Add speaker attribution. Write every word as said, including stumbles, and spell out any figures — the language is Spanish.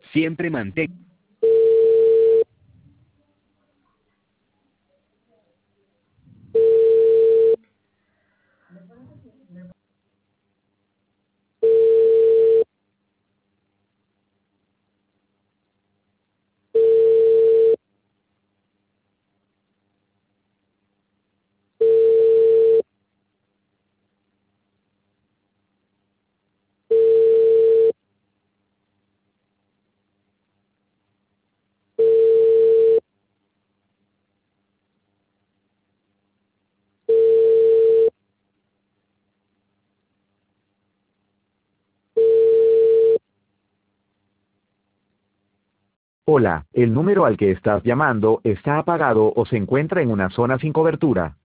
Speaker 1: Siempre mantén.
Speaker 2: Hola, el número al que estás llamando está apagado o se encuentra en una zona sin cobertura.